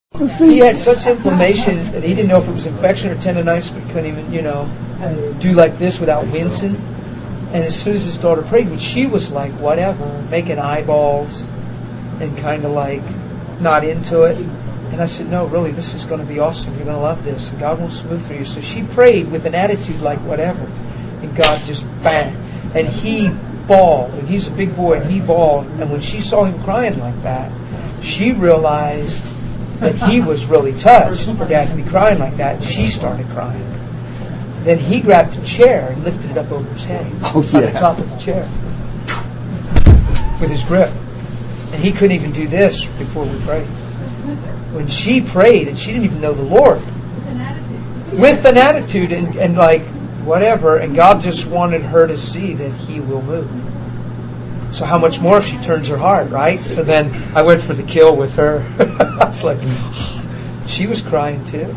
He had such inflammation that he didn't know if it was infection or tendonitis, but couldn't even, do like this without wincing. And as soon as his daughter prayed, which she was like, whatever, making eyeballs and kind of like not into it. And I said, no, really, this is going to be awesome. You're going to love this. And God will smooth through you. So she prayed with an attitude like whatever. And God just bang. And he bawled. And he's a big boy, and he bawled. And when she saw him crying like that, she realized that he was really touched for Dad to be crying like that. And she started crying. Then he grabbed a chair and lifted it up over his head. On the top of the chair. With his grip. And he couldn't even do this before we prayed. When she prayed, and she didn't even know the Lord. With an attitude and like whatever. And God just wanted her to see that He will move. So how much more if she turns her heart, right? So then I went for the kill with her. I was like, she was crying too.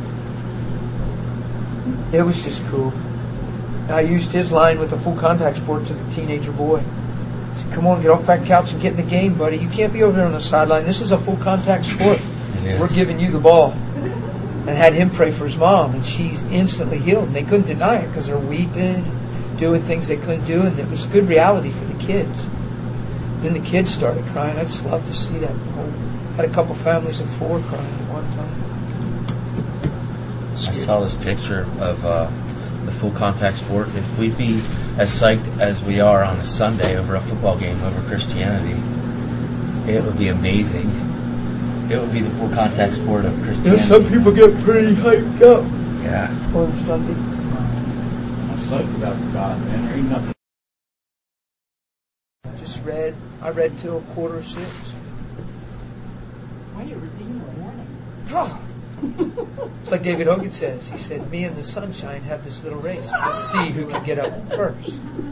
It was just cool. I used his line with a full contact sport to the teenager boy. I said, come on, get off that couch and get in the game, buddy. You can't be over there on the sideline. This is a full contact sport. Yes. We're giving you the ball. And had him pray for his mom, and she's instantly healed. And they couldn't deny it because they're weeping, doing things they couldn't do, and it was good reality for the kids. Then the kids started crying. I just love to see that. Had a couple families of 4 crying at one time. I saw this picture of the full contact sport. If we'd be as psyched as we are on a Sunday over a football game over Christianity, it would be amazing. It would be the full contact sport of Christianity. Some people get pretty hyped up. Yeah. On Sunday. I'm psyched about God, man. There ain't nothing. I read till 5:45. Why you redeem the morning? Oh. It's like David Hogan says. He said, me and the sunshine have this little race to see who can get up first.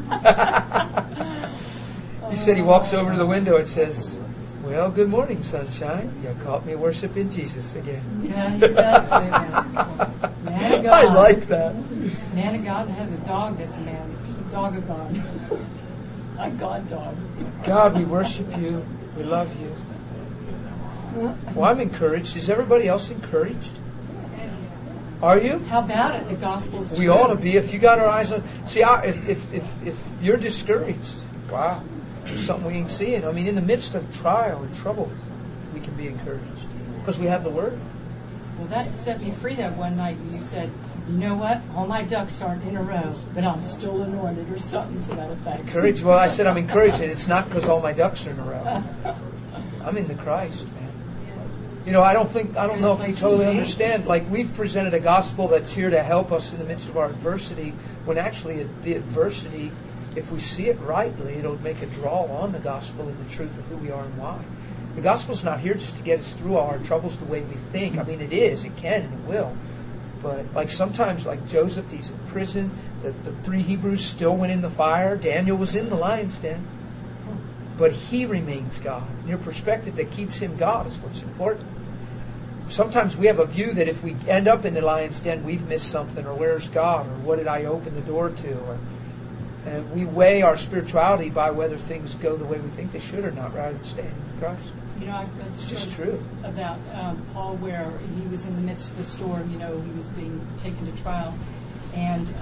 He said he walks over to the window and says, well, good morning, sunshine. You caught me worshiping Jesus again. Yeah, he does say that. Man of God. I like that. Man of God has a dog that's a man. A dog of God. A God dog. God, we worship you. We love you. Well, I'm encouraged. Is everybody else encouraged? Are you? How about it? The gospel's true. We ought to be. If you got our eyes on... See, if you're discouraged, wow, there's something we ain't seeing. I mean, in the midst of trial and trouble, we can be encouraged. Because we have the Word. Well, that set me free that one night when you said, you know what? All my ducks aren't in a row, but I'm still anointed, or something to that effect. Encouraged? Well, I said I'm encouraged, and it's not because all my ducks are in a row. I'm in the Christ, man. I don't know if we totally understand. Like, we've presented a gospel that's here to help us in the midst of our adversity, when actually the adversity, if we see it rightly, it'll make a draw on the gospel and the truth of who we are and why. The gospel's not here just to get us through all our troubles the way we think. I mean, it is. It can and it will. But like sometimes, like Joseph, he's in prison. The 3 Hebrews still went in the fire. Daniel was in the lion's den. But he remains God. And your perspective that keeps him God is what's important. Sometimes we have a view that if we end up in the lion's den, we've missed something, or where's God, or what did I open the door to? And we weigh our spirituality by whether things go the way we think they should or not, rather than staying in Christ. It's just true. About Paul, where he was in the midst of the storm. He was being taken to trial, and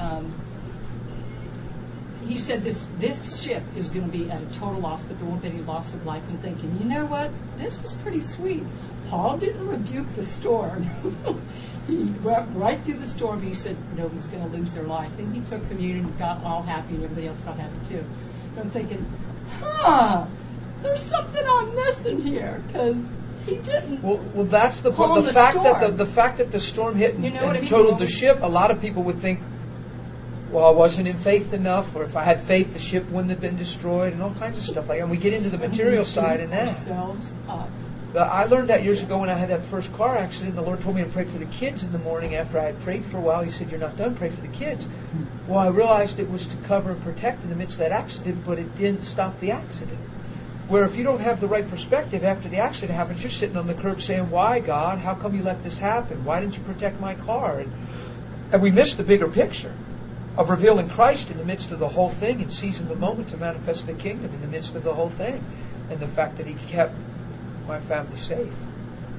he said this ship is going to be at a total loss, but there won't be any loss of life. And thinking, you know what? This is pretty sweet. Paul didn't rebuke the storm. He went right through the storm. He said nobody's going to lose their life. And he took communion and got all happy, and everybody else got happy too. And I'm thinking, there's something I'm missing here, because he didn't. Well, that's the point. The fact that the storm hit and totaled the ship. A lot of people would think, well, I wasn't in faith enough, or if I had faith, the ship wouldn't have been destroyed, and all kinds of stuff like that. And we get into the material side in that. I learned that years ago when I had that first car accident. The Lord told me to pray for the kids in the morning after I had prayed for a while. He said, you're not done, pray for the kids. Well, I realized it was to cover and protect in the midst of that accident, but it didn't stop the accident. Where if you don't have the right perspective after the accident happens, you're sitting on the curb saying, why, God? How come you let this happen? Why didn't you protect my car? And we miss the bigger picture of revealing Christ in the midst of the whole thing and seizing the moment to manifest the kingdom in the midst of the whole thing. And the fact that He kept my family safe.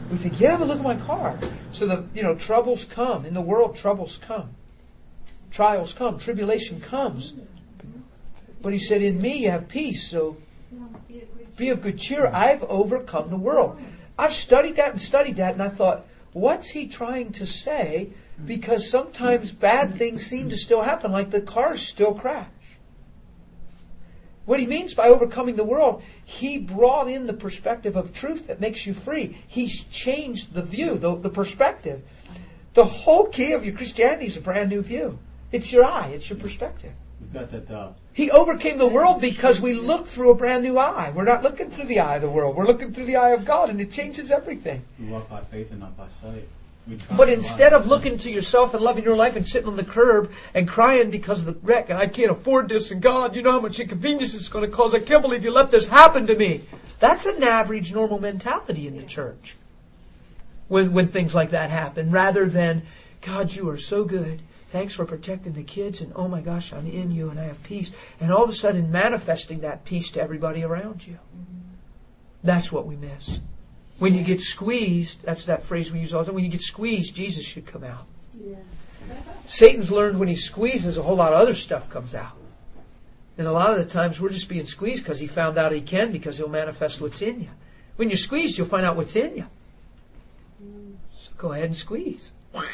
We think, yeah, but look at my car. So troubles come. In the world, troubles come. Trials come. Tribulation comes. But he said, in me you have peace. So be of good cheer. I've overcome the world. I've studied that, and I thought, what's he trying to say? Because sometimes bad things seem to still happen, like the cars still crash. What he means by overcoming the world, he brought in the perspective of truth that makes you free. He's changed the view, the perspective. The whole key of your Christianity is a brand new view. It's your eye. It's your perspective. You've got that. He overcame the world because we look through a brand new eye. We're not looking through the eye of the world. We're looking through the eye of God, and it changes everything. We walk by faith and not by sight. But instead of looking to yourself and loving your life and sitting on the curb and crying because of the wreck, and I can't afford this, and God, you know how much inconvenience it's going to cause. I can't believe you let this happen to me. That's an average, normal mentality in the church when things like that happen, rather than, God, you are so good. Thanks for protecting the kids, and oh my gosh, I'm in you and I have peace. And all of a sudden manifesting that peace to everybody around you. That's what we miss. When you get squeezed, that's that phrase we use all the time, when you get squeezed, Jesus should come out. Yeah. Satan's learned when he squeezes, a whole lot of other stuff comes out. And a lot of the times we're just being squeezed because he found out he can, because he'll manifest what's in you. When you're squeezed, you'll find out what's in you. So go ahead and squeeze.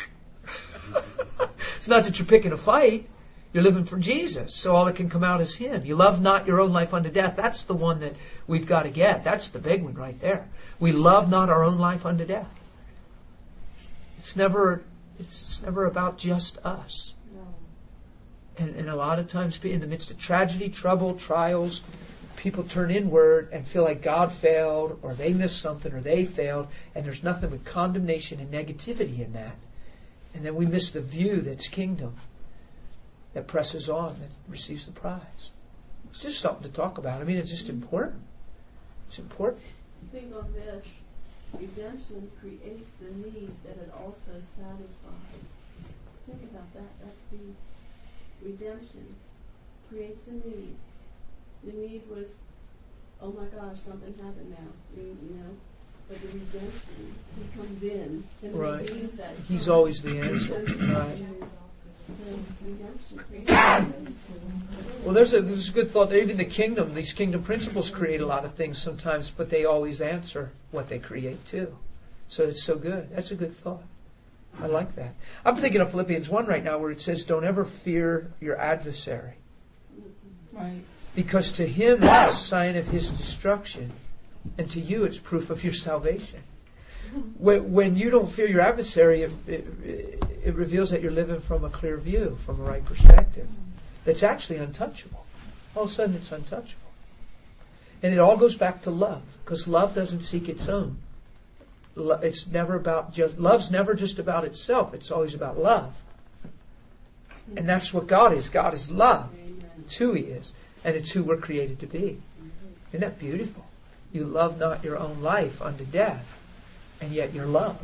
It's not that you're picking a fight. You're living for Jesus. So all that can come out is Him. You love not your own life unto death. That's the one that we've got to get. That's the big one right there. We love not our own life unto death. It's never about just us. And a lot of times in the midst of tragedy, trouble, trials, people turn inward and feel like God failed, or they missed something, or they failed, and there's nothing but condemnation and negativity in that. And then we miss the view that's kingdom, that presses on, that receives the prize. It's just something to talk about. I mean, it's just important. It's important. Think of this. Redemption creates the need that it also satisfies. Think about that. That's the redemption. Creates a need. The need was, oh my gosh, something happened now. You know? But the redemption, He comes in and redeems that. He's always the answer. Right. So redemption creates a need. Well, there's a good thought there. Even the kingdom, these kingdom principles create a lot of things sometimes, but they always answer what they create too. So it's so good. That's a good thought. I like that. I'm thinking of Philippians 1 right now, where it says, don't ever fear your adversary. Right. Because to him it's a sign of his destruction, and to you it's proof of your salvation. When you don't fear your adversary, it reveals that you're living from a clear view, from a right perspective. That's actually untouchable. All of a sudden it's untouchable. And it all goes back to love, because love doesn't seek its own. It's never about love's never just about itself. It's always about love. And that's what God is. God is love. It's who He is. And it's who we're created to be. Isn't that beautiful? You love not your own life unto death, and yet you're loved.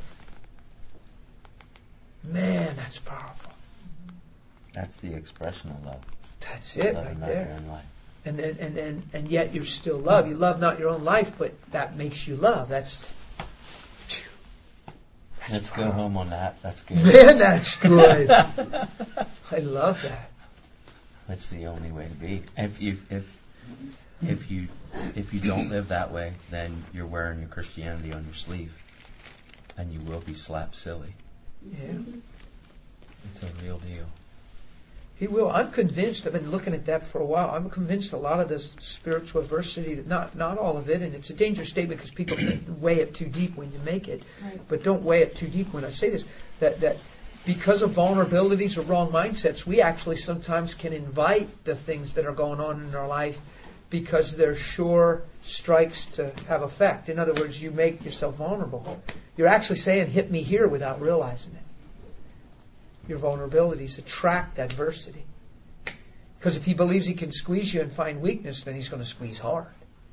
Man, that's powerful. That's the expression of love. That's it Loving right not there. your own life. And yet you're still loved. You love not your own life, but that makes you love. That's Let's go home on that. That's good. Man, that's good. I love that. That's the only way to be. If you don't live that way, then you're wearing your Christianity on your sleeve, and you will be slapped silly. Yeah. It's a real deal. He will. I'm convinced. I've been looking at that for a while. I'm convinced a lot of this spiritual adversity, not all of it, and it's a dangerous statement because people weigh it too deep when you make it. Right. But don't weigh it too deep when I say this. That because of vulnerabilities or wrong mindsets, we actually sometimes can invite the things that are going on in our life because they're sure strikes to have effect. In other words, you make yourself vulnerable. You're actually saying, hit me here, without realizing it. Your vulnerabilities attract adversity. Because if he believes he can squeeze you and find weakness, then he's going to squeeze hard.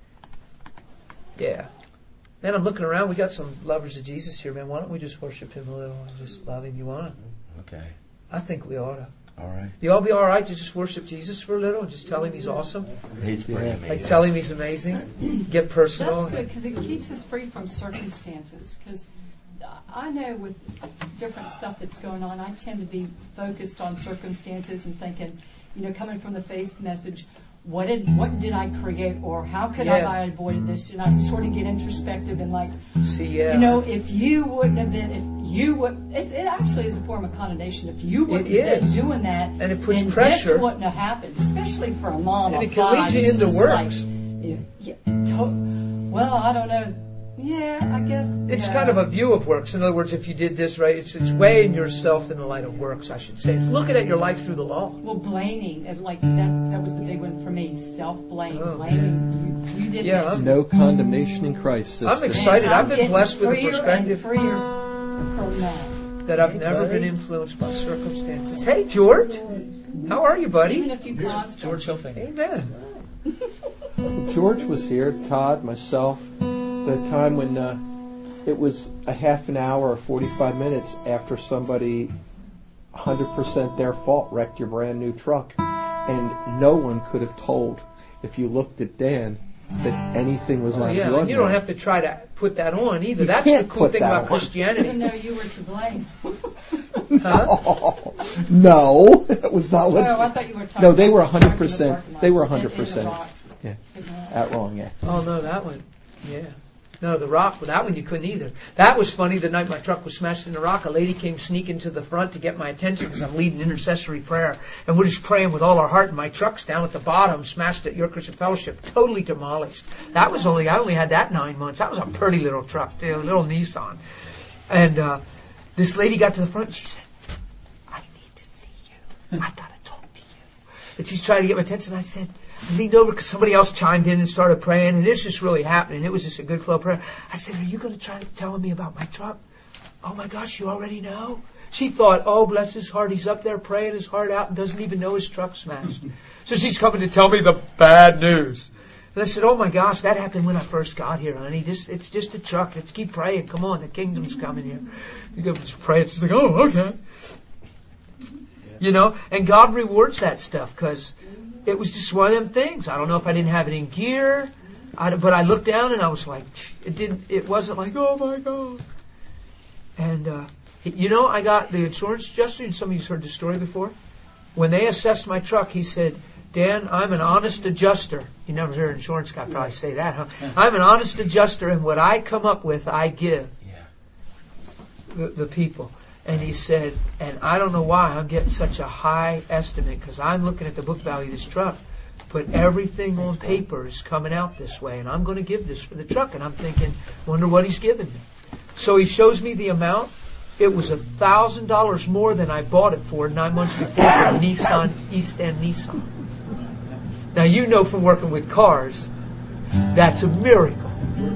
Yeah. Then I'm looking around. We got some lovers of Jesus here, man. Why don't we just worship Him a little and just love Him? You want to? Okay. I think we ought to. All right. You all be all right to just worship Jesus for a little and just tell Him He's awesome? He's pretty amazing. Like tell Him He's amazing? Get personal. That's good because it keeps us free from circumstances. Because I know with different stuff that's going on, I tend to be focused on circumstances and thinking, coming from the faith message, what did I create, or how could I have avoided this? And I sort of get introspective and if you wouldn't have been, it actually is a form of condemnation. If you wouldn't have been doing that, and it puts pressure, this wouldn't have happened, especially for a mom and of it can five. lead you into works. Well, I don't know. Yeah, I guess. It's kind of a view of works. In other words, if you did this right, it's weighing yourself in the light of works, I should say. It's looking at your life through the law. Well, blaming, that was the big one for me. Self-blame, blaming. You did this. No condemnation in Christ, sister. I'm excited. I've been blessed with a perspective that I've never been influenced by circumstances. Hey, George. How are you, buddy? Even if you caused George Hilfinger. Amen. George was here, Todd, myself, the time when it was a half an hour or 45 minutes after somebody, 100% their fault, wrecked your brand new truck. And no one could have told, if you looked at Dan, that anything was out of the ordinary. You don't have to try to put that on either. That's the can't cool put thing that about on. Christianity. Even though you were to blame. No, that was not what. Oh, I thought you were talking. No, they were about 100%. They were in the 100%. rock. Yeah, that wrong. Yeah. Oh, no, that one. Yeah. No, the rock, that one you couldn't either. That was funny. The night my truck was smashed in the rock, a lady came sneaking to the front to get my attention because I'm leading intercessory prayer. And we're just praying with all our heart. And my truck's down at the bottom, smashed at Your Christian Fellowship, totally demolished. I only had that 9 months. That was a pretty little truck, too, a little Nissan. And this lady got to the front and she said, I need to see you. I got to talk to you. And she's trying to get my attention. I leaned over because somebody else chimed in and started praying, and it's just really happening. It was just a good flow of prayer. I said, are you going to try telling me about my truck? Oh my gosh, you already know? She thought, oh, bless his heart, he's up there praying his heart out and doesn't even know his truck smashed. So she's coming to tell me the bad news. And I said, oh my gosh, that happened when I first got here, honey. It's just a truck. Let's keep praying. Come on, the kingdom's coming here. You go just pray. She's like, oh, okay. And God rewards that stuff because it was just one of them things. I don't know if I didn't have it in gear, but I looked down and I was like, it wasn't like, oh my God. And, I got the insurance adjuster, and some of you've heard the story before. When they assessed my truck, he said, Dan, I'm an honest adjuster. You never heard an insurance guy probably say that, huh? I'm an honest adjuster, and what I come up with, I give the people. And he said, and I don't know why I'm getting such a high estimate because I'm looking at the book value of this truck, but everything on paper is coming out this way, and I'm going to give this for the truck. And I'm thinking, wonder what he's giving me. So he shows me the amount. It was $1,000 more than I bought it for 9 months before for a Nissan East End Nissan. Now, from working with cars, that's a miracle.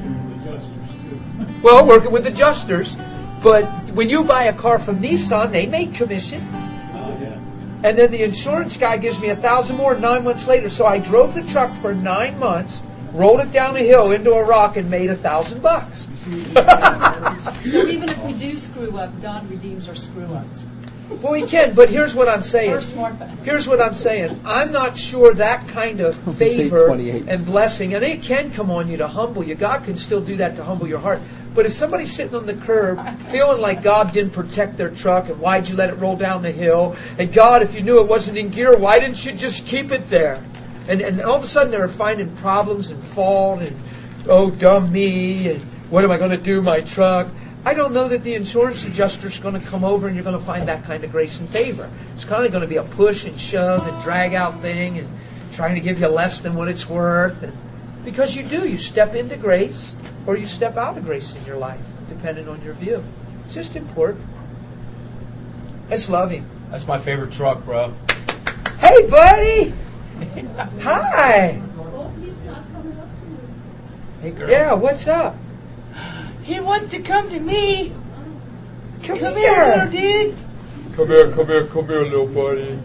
Well, working with adjusters. But when you buy a car from Nissan, they make commission. And then the insurance guy gives me $1,000 more 9 months later. So I drove the truck for 9 months, rolled it down a hill into a rock, and made $1,000. So even if we do screw up, God redeems our screw-ups. Well, he can, but here's what I'm saying. Here's what I'm saying. I'm not sure that kind of favor and blessing, and it can come on you to humble you. God can still do that to humble your heart. But if somebody's sitting on the curb feeling like God didn't protect their truck, and why'd you let it roll down the hill? And God, if you knew it wasn't in gear, why didn't you just keep it there? And all of a sudden they're finding problems and fault and, oh, dumb me, and what am I going to do, my truck? I don't know that the insurance adjuster's going to come over and you're going to find that kind of grace and favor. It's kind of going to be a push and shove and drag out thing and trying to give you less than what it's worth. And because you step into grace or you step out of grace in your life, depending on your view. It's just important. Let's love him. That's my favorite truck, bro. Hey, buddy! Hi! Well, he's not coming up to you. Hey, girl. Yeah, what's up? He wants to come to me. Come here, here. little dude. Come here, little buddy.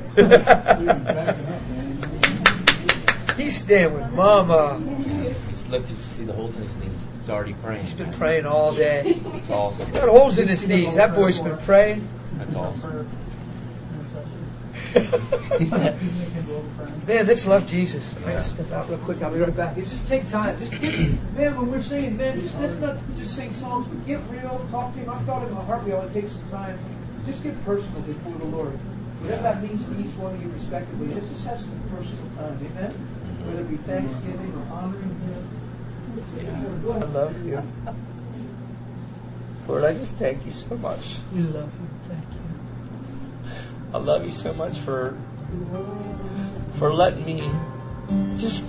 He's staying with Mama. Look to see the holes in his knees. He's already praying. He's been praying all day. That's awesome. He's got holes in his knees. That boy's been praying. That's awesome. Man, let's love Jesus. I gotta step out real quick. I'll be right back. It's just take time. Just get, man, when we're saying, man, let's not just sing songs, but get real, talk to Him. I felt in my heart we ought to take some time. Just get personal before the Lord. Whatever that means to each one of you respectively, just have some personal time. Amen? Whether it be thanksgiving or honoring Him. Go ahead. I love you. Lord, I just thank you so much. We love you. Thank you. I love you so much for letting me just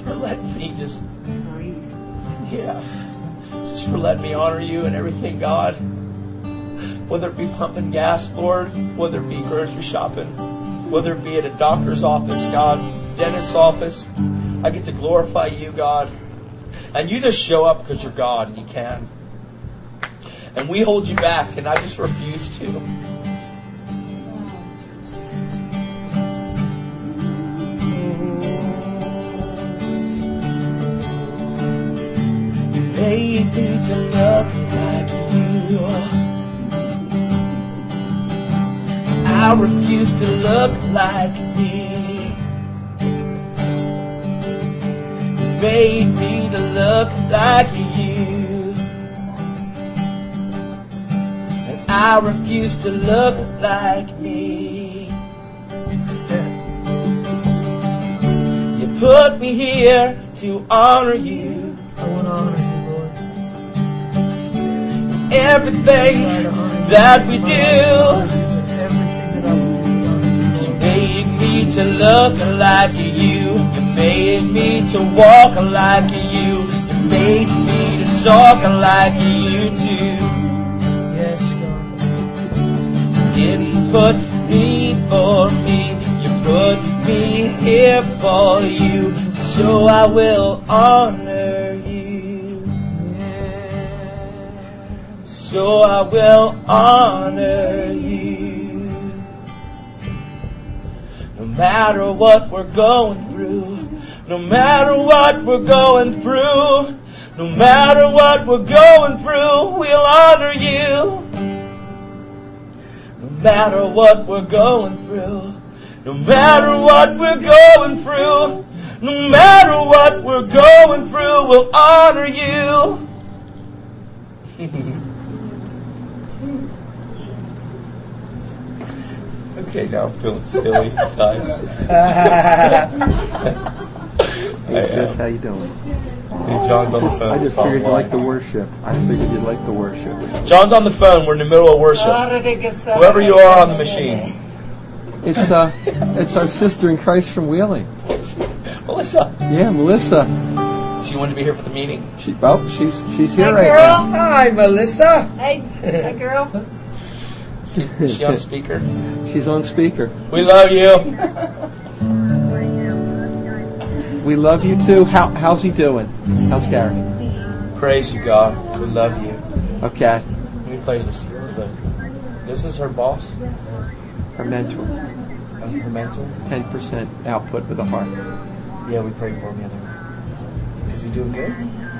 for letting me honor you and everything, God. Whether it be pumping gas, Lord, whether it be grocery shopping, whether it be at a doctor's office, God, dentist's office, I get to glorify you, God. And you just show up because you're God and you can. And we hold you back, and I just refuse to. You made me to look like you. I refuse to look like me. You made me to look like you. I refuse to look like me. You put me here to honor you. I want to honor you, Lord. Everything that we do. Everything that I will do. You made me to look like you. You made me to walk like you. You made me to talk like you too. Didn't put me for me, you put me here for you, so I will honor you. So I will honor you. No matter what we're going through, no matter what we're going through, no matter what we're going through, we'll honor you. No matter what we're going through, no matter what we're going through, no matter what we're going through, we'll honor you. Okay, now I'm feeling silly inside. Hey sis, how you doing? Hey, John's on the phone. I just figured you'd like the worship. John's on the phone. We're in the middle of worship. Whoever you are on the machine. It's our sister in Christ from Wheeling. Melissa. Yeah, Melissa. She wanted to be here for the meeting. She's here Hey, right girl. now. Hi, Melissa. Hey girl. Is she on speaker? She's on speaker. We love you. We love you too. How's he doing? How's Gary? Praise you, God. We love you. Okay. Let me play this. This is her boss? Her mentor. Her mentor? 10% output with a heart. Yeah, we prayed for him the other night. Is he doing good?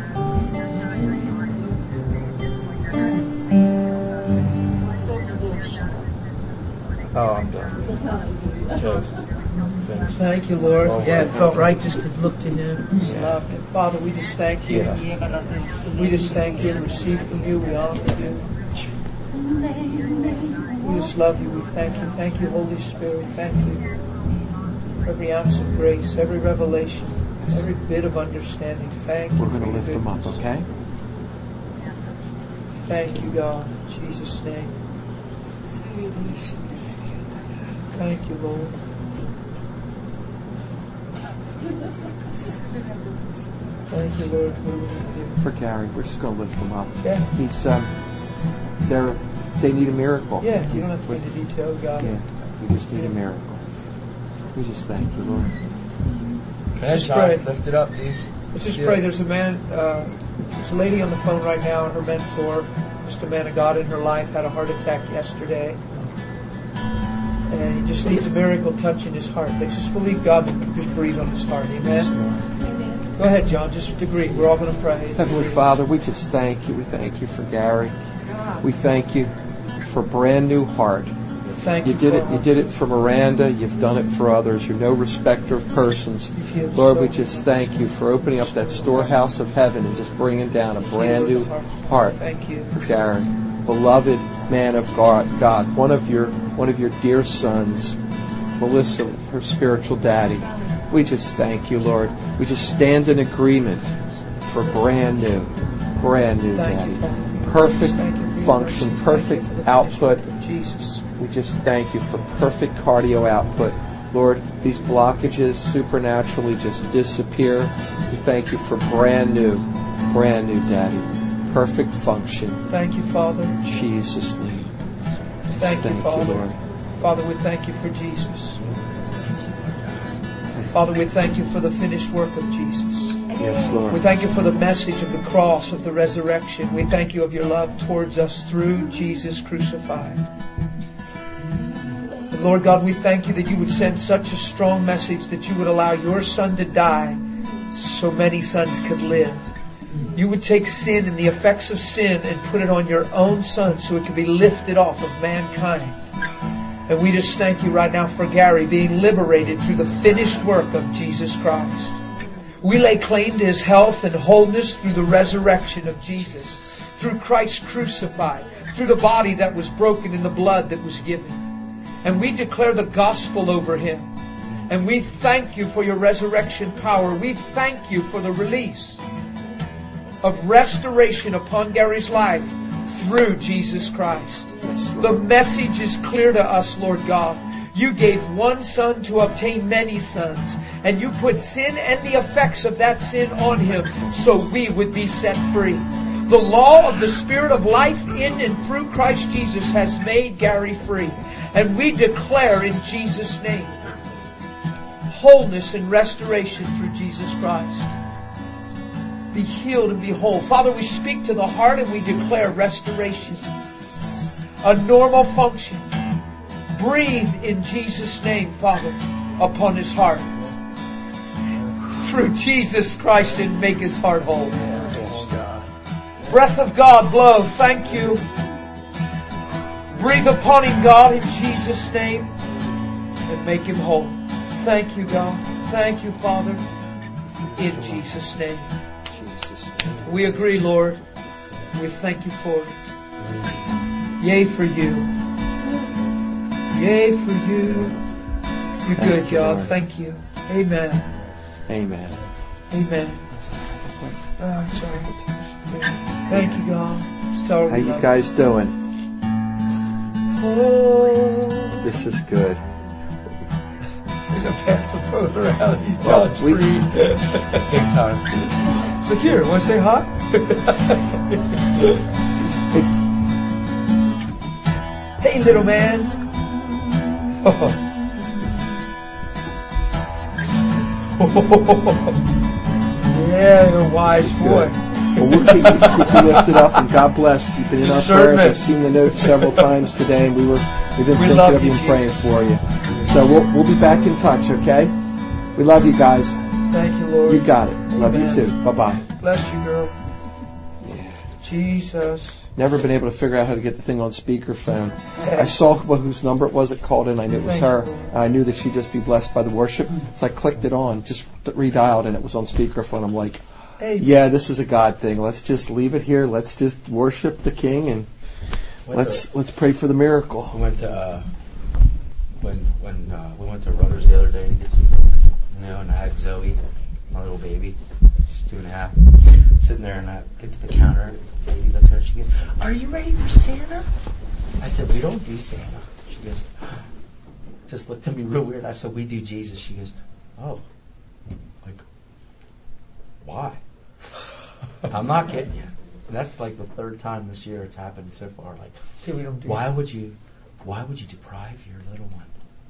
Oh, I'm done. Toast. Finished. Thank you, Lord. Oh, Yeah, it right. felt right just to look to Him. Just Yeah. love Him. Father, we just thank you. Yeah. We just thank you and receive from you. We honor you. We just love you. We thank you. Thank you, Holy Spirit. Thank you. Every ounce of grace, every revelation, every bit of understanding. Thank you. We're going for to your lift them up, goodness. okay? Thank you, God. In Jesus' name. Thank you, Lord. Thank you, Lord. For Gary, we're just going to lift him up. Yeah. He's they need a miracle. Yeah, you don't have to go into detail, God. Yeah, we just need a miracle. We just thank you, Lord. Let's just pray. Lift it up, dude. Let's just pray. There's a lady on the phone right now, and her mentor, just a man of God in her life, had a heart attack yesterday. And he just needs a miracle touch in his heart. Let's just believe God will just breathe on his heart. Amen? Go ahead, John. Just agree. We're all going to pray. Heavenly Father, we just thank you. We thank you for Gary. We thank you for a brand new heart Thank you, You did it. Father. You did it for Miranda. You've done it for others. You're no respecter of persons. You've healed Lord, so we just thank you for opening up that storehouse of heaven and just bringing down a brand new heart Thank you. for Gary, beloved man of God, one of your dear sons, Melissa, her spiritual daddy. We just thank you, Lord. We just stand in agreement for brand new Thank you, daddy. Father. Perfect Thank you for your function, mercy. perfect Thank you for the output. finished work of Jesus. We just thank you for perfect cardio output. Lord, these blockages supernaturally just disappear. We thank you for brand new daddy. Perfect function. Thank you, Father. In Jesus' name. Thank you, Father. Lord. Father, we thank you for Jesus. Father, we thank you for the finished work of Jesus. Yes, Lord. We thank you for the message of the cross, of the resurrection. We thank you of your love towards us through Jesus crucified. And Lord God, we thank you that you would send such a strong message that you would allow your Son to die so many sons could live. You would take sin and the effects of sin and put it on your own Son so it could be lifted off of mankind. And we just thank you right now for Gary being liberated through the finished work of Jesus Christ. We lay claim to his health and wholeness through the resurrection of Jesus, through Christ crucified, through the body that was broken and the blood that was given. And we declare the gospel over him. And we thank you for your resurrection power. We thank you for the release of restoration upon Gary's life through Jesus Christ. The message is clear to us, Lord God. You gave one Son to obtain many sons, and you put sin and the effects of that sin on him so we would be set free. The law of the Spirit of life in and through Christ Jesus has made Gary free. And we declare in Jesus' name wholeness and restoration through Jesus Christ. Be healed and be whole. Father, we speak to the heart and we declare restoration. A normal function. Breathe in Jesus' name, Father, upon his heart. Through Jesus Christ, and make his heart whole. Breath of God, blow. Thank you. Breathe upon him, God, in Jesus' name, and make him whole. Thank you, God. Thank you, Father, in Jesus' name. We agree, Lord. We thank you for it. Yea, for you. Yea, for you. You're good, God. Lord. Thank you. Amen. Amen. Amen. Oh, sorry. Thank you, God. Just tell her How we you love guys doing? Oh. This is good. He's going to pass the phone around. He's Well, God's we- free. Big time. So here, want to say hi? Hey, little man. Yeah, you're a wise boy. Well, we'll keep you lifted up, and God bless. You've been in our Discernment. prayers. I've seen the notes several times today, and we've been We thinking love of you you, and praying Jesus. for you. So we'll be back in touch, okay? We love you guys. Thank you, Lord. You got it. Love you Amen. too. Bye-bye. Bless you, girl. Yeah. Jesus. Never been able to figure out how to get the thing on speakerphone. I saw whose number it was that called in. I knew it was Thank her. you, Lord. And I knew that she'd just be blessed by the worship. So I clicked it on, just redialed, and it was on speakerphone. I'm like, Hey, yeah, this is a God thing. Let's just leave it here. Let's just worship the King, and let's pray for the miracle. We went to when we went to Rudders the other day to get some milk, and I had Zoe, my little baby, she's 2.5, sitting there, and I get to the counter, and the baby looks at her, she goes, "Are you ready for Santa?" I said, "We don't do Santa." She goes, just looked at me real weird. I said, "We do Jesus." She goes, "Oh, like, why?" I'm not kidding you. And that's like the third time this year it's happened so far. Like, see, we don't do why would you deprive your little one?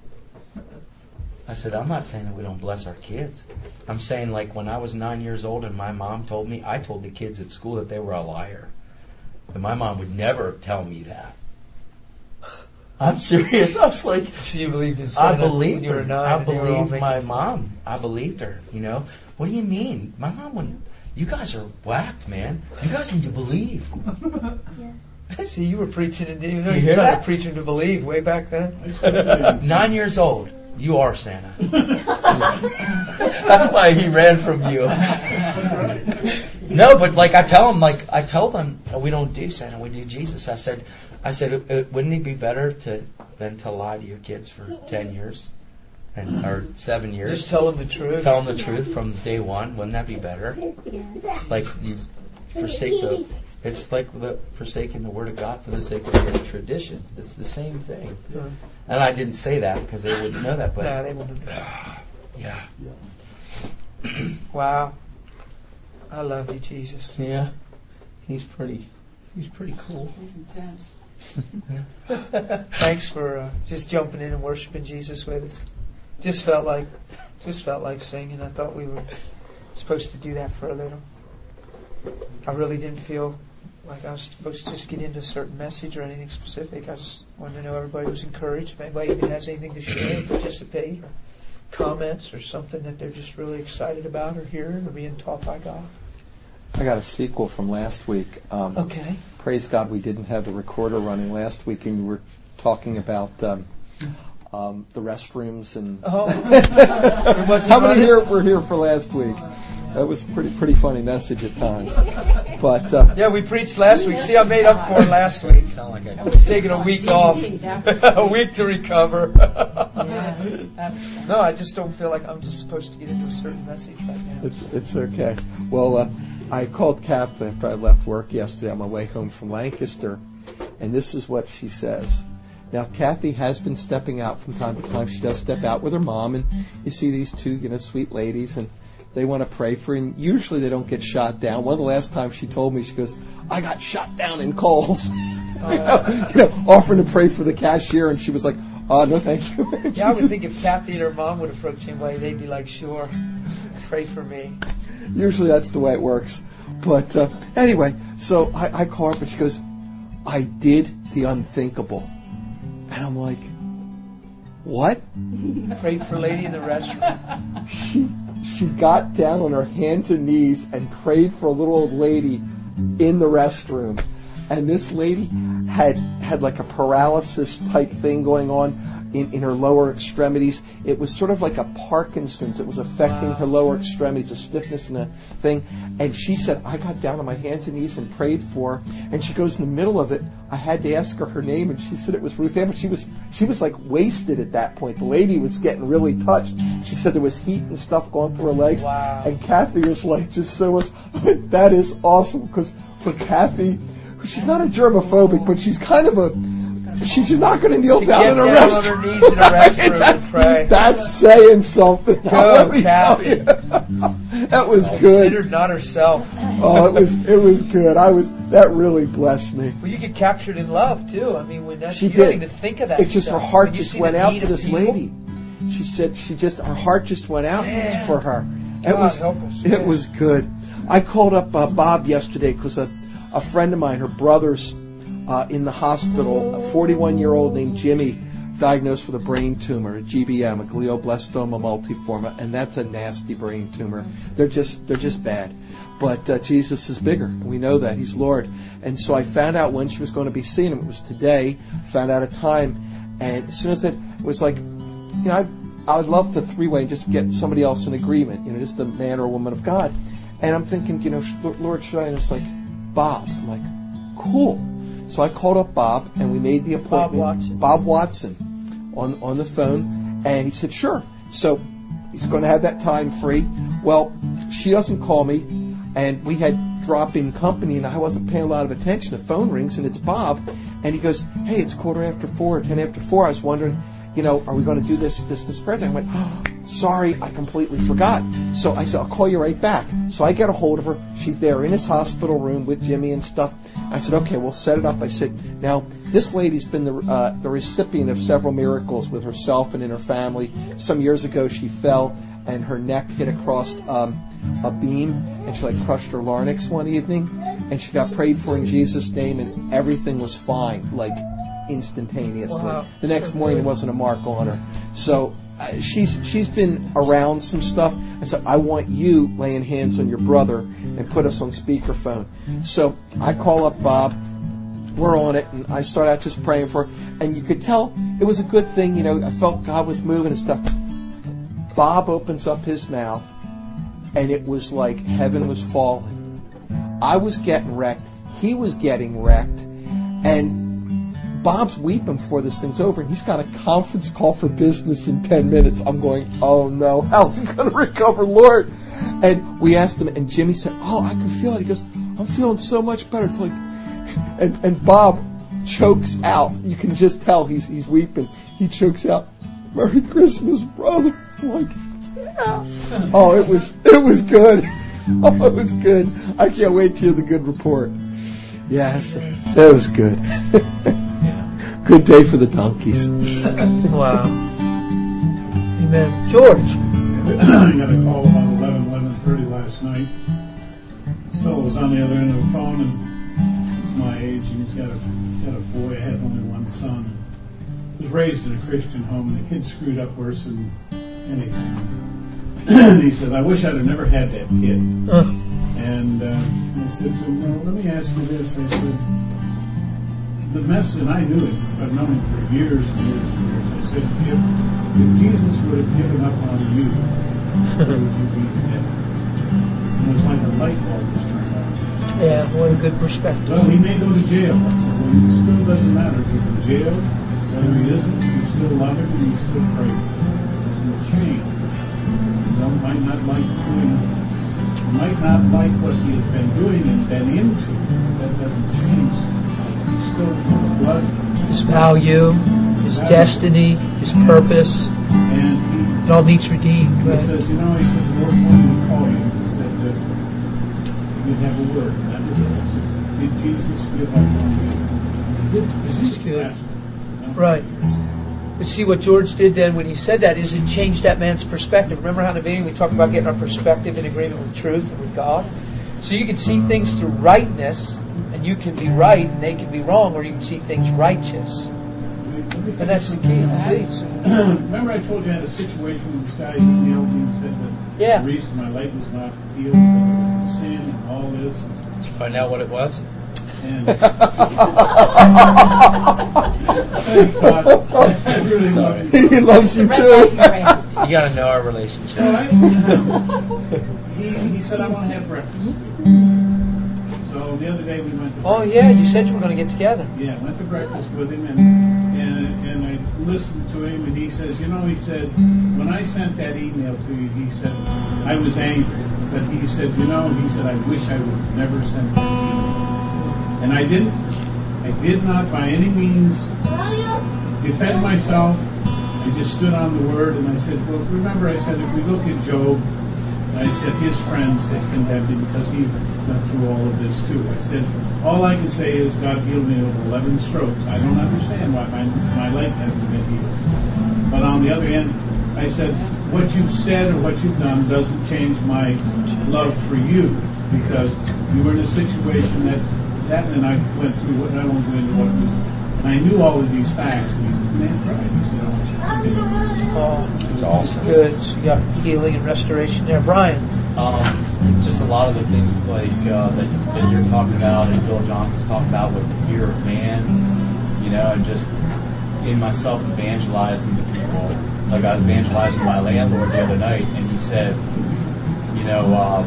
I said, I'm not saying that we don't bless our kids. I'm saying, like, when I was 9 years old and my mom told me, I told the kids at school that they were a liar. And my mom would never tell me that. I'm serious. I was like, So you believed in I Santa believed when you were her. 9? I and they were all believed making my fun? mom. I believed her, you know. What do you mean? My mom wouldn't. You guys are whacked, man. You guys need to believe. See, you were preaching and didn't even know Do you you hear tried that? to preach him to believe way back then. 9 years old. You are Santa. That's why he ran from you. No, but like I told them, we don't do Santa, we do Jesus. I said, wouldn't it be better than to lie to your kids for 10 years or 7 years? Just tell them the truth. Tell them the truth from day one. Wouldn't that be better? Like you forsake it's like forsaking the Word of God for the sake of your traditions. It's the same thing. And I didn't say that because they wouldn't know that. But No, they wouldn't. yeah. Wow. I love you, Jesus. Yeah. He's pretty cool. He's intense. Thanks for just jumping in and worshiping Jesus with us. Just felt like singing. I thought we were supposed to do that for a little. I really didn't feel like I was supposed to just get into a certain message or anything specific. I just wanted to know everybody was encouraged. If anybody even has anything to share, participate, or comments, or something that they're just really excited about or hearing or being taught by God. I got a sequel from last week. Okay. Praise God we didn't have the recorder running last week, and we were talking about the restrooms and. Oh. How many here were here for last week? That was pretty funny message at times. But yeah, we preached last week. See, I made up for it last week. Sound like I was taking a week off, a week to recover. No, I just don't feel like I'm just supposed to get into a certain message right now. It's okay. Well, I called Kath after I left work yesterday on my way home from Lancaster, and this is what she says. Now, Kathy has been stepping out from time to time. She does step out with her mom, and you see these two, sweet ladies, and they want to pray for her. And usually they don't get shot down. One of the last times she told me, she goes, "I got shot down in Kohl's," offering to pray for the cashier, and she was like, "Oh, no, thank you." Yeah, I would think if Kathy and her mom would approach anybody, they'd be like, "Sure, pray for me." Usually that's the way it works. But anyway, so I call her up, and she goes, "I did the unthinkable." And I'm like, "What?" Prayed for a lady in the restroom. She got down on her hands and knees and prayed for a little old lady in the restroom. And this lady had like a paralysis type thing going on in her lower extremities. It was sort of like a Parkinson's. It was affecting her lower extremities, a stiffness and a thing. And she said, "I got down on my hands and knees and prayed for her." And she goes, in the middle of it, I had to ask her name, and she said it was Ruth Ann, but she was like wasted at that point. The lady was getting really touched. She said there was heat and stuff going through her legs. Wow. And Kathy was like, that is awesome, because for Kathy, she's not a germophobic, but she's kind of she's not going to kneel down in a restroom. On her knees in a restroom and pray. That's saying something. Go, Kathy. That was good. Considered not herself. Oh, it was good. That really blessed me. Well, you get captured in love too. I mean, when you did. don't even think of that. It's just her stuff. heart When you just see went the out need to of this people. lady. She said her heart just went out for her. God help us. It was good. I called up Bob yesterday because a friend of mine, her brother's in the hospital, a 41-year-old named Jimmy, diagnosed with a brain tumor, a GBM, a glioblastoma multiforme, and that's a nasty brain tumor. They're just bad. But Jesus is bigger. We know that. He's Lord. And so I found out when she was going to be seeing him. It was today. Found out a time. And as soon as it was like, I would love to three-way and just get somebody else in agreement, just a man or a woman of God. And I'm thinking, Lord, should I? And it's like, Bob. I'm like, cool. So I called up Bob, and we made the appointment. Bob Watson on the phone, and he said, sure. So he's going to have that time free. Well, she doesn't call me, and we had drop-in company, and I wasn't paying a lot of attention. The phone rings, and it's Bob, and he goes, hey, it's 4:15, 10:04. I was wondering, are we going to do this prayer thing? I went, oh, sorry, I completely forgot. So I said, I'll call you right back. So I get a hold of her. She's there in his hospital room with Jimmy and stuff. I said, okay, we'll set it up. I said, now, this lady's been the recipient of several miracles with herself and in her family. Some years ago, she fell and her neck hit across a beam, and she crushed her larynx one evening, and she got prayed for in Jesus' name, and everything was fine, instantaneously. Wow. The next morning, there wasn't a mark on her. So she's been around some stuff. I said, I want you laying hands on your brother and put us on speakerphone. So I call up Bob. we're on it, and I start out just praying for her, and you could tell it was a good thing, you know, I felt God was moving and stuff. Bob opens up his mouth, and it was like heaven was falling. I was getting wrecked, he was getting wrecked, and Bob's weeping before this thing's over, and he's got a conference call for business in 10 minutes. I'm going, oh no, how's he going to recover, Lord? And we asked him, and Jimmy said, oh, I can feel it. He goes, I'm feeling so much better. It's like, and Bob chokes out. You can just tell he's weeping. He chokes out, Merry Christmas, brother. I'm like, yeah. Oh, it was good. Oh, it was good. I can't wait to hear the good report. Yes, that was good. Good day for the donkeys. Wow. Amen. George. I got a call about 11:30 last night. This fellow was on the other end of the phone, and he's my age, and he's got a boy. I had only one son. He was raised in a Christian home, and the kid screwed up worse than anything. And he said, I wish I'd have never had that kid. And I said to him, well, let me ask you this. I said, the message, and I knew it, I've known him for years and years and years. I said, if Jesus would have given up on you, where would you be today? And it was like a light bulb was turned on. Yeah, what a good perspective. Well, he may go to jail. I said, well, it still doesn't matter if he's in jail, whether he isn't, you still love him and you still pray for him. It doesn't change. You might not like what he has been doing and been into. That doesn't change. He's still full of blood. His value, his destiny, his purpose, and it all needs redeemed. He Right? said, the Lord told me to call you. He said that you'd have a word. And that was it. I said, did Jesus give up on you? This is good. Right. But see what George did then when he said that is it changed that man's perspective. Remember how in the beginning we talked about getting our perspective in agreement with truth and with God? So you can see things through rightness, and you can be right and they can be wrong, or you can see things righteous. And that's the key. Please. Remember I told you I had a situation with this guy emailed me and said that the reason my leg was not healed because it was in sin and all this. Did you find out what it was? And thanks, Todd. I really love you. He loves you too. You got to know our relationship. So he said, I want to have breakfast. So the other day we went to breakfast. Oh yeah, you said you were going to get together. Yeah, went to breakfast with him and I listened to him and he says, he said, when I sent that email to you, he said, I was angry. But he said, I wish I would have never sent that email. And I did not by any means defend myself. I just stood on the word and I said, well, remember I said, if we look at Job, I said his friends had condemned him because he went through all of this too. I said, all I can say is God healed me of 11 strokes. I don't understand why my leg hasn't been healed. But on the other end, I said, what you've said or what you've done doesn't change my love for you because you were in a situation that and I went through what I won't go into what it was. And I knew all of these facts. And the man cried. He said, Oh, It's awesome. good. So you got healing and restoration there. Brian. Just a lot of the things like that you're talking about and Joel Johnson's talking about with the fear of man, and just in myself evangelizing to people. Like I was evangelizing my landlord the other night, and he said, well,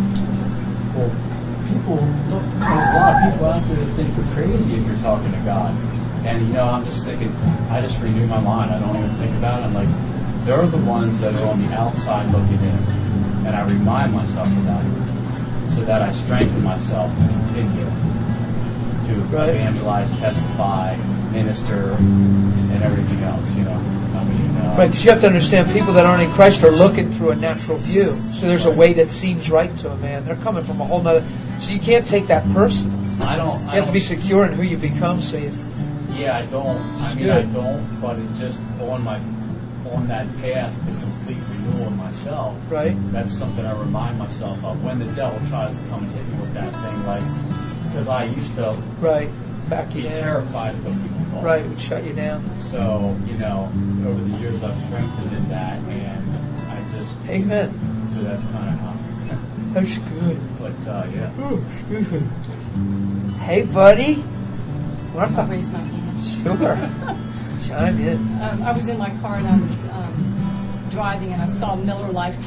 there's a lot of people out there that think you're crazy if you're talking to God. And, I'm just thinking, I just renew my mind. I don't even think about it. I'm like, they're the ones that are on the outside looking in. And I remind myself about it so that I strengthen myself to continue to evangelize, testify, minister, and everything else, Right, because you have to understand people that aren't in Christ are looking through a natural view. So there's a way that seems right to a man. They're coming from a whole nother... So you can't take that personal. You have to be secure in who you become. Yeah, I don't. I don't, but it's just on that path to complete renewal in myself. Right. That's something I remind myself of when the devil tries to come and hit me with that thing, because I used to back you be down. terrified of what people thought. Right, it would shut you down. So, over the years I've strengthened in that, and I just... Amen. So that's kind of how... That's good. But, yeah. Oh, excuse me. Hey, buddy. Martha. I'll raise my hand. Sure. Chime in. I was in my car and I was driving and I saw Miller Lite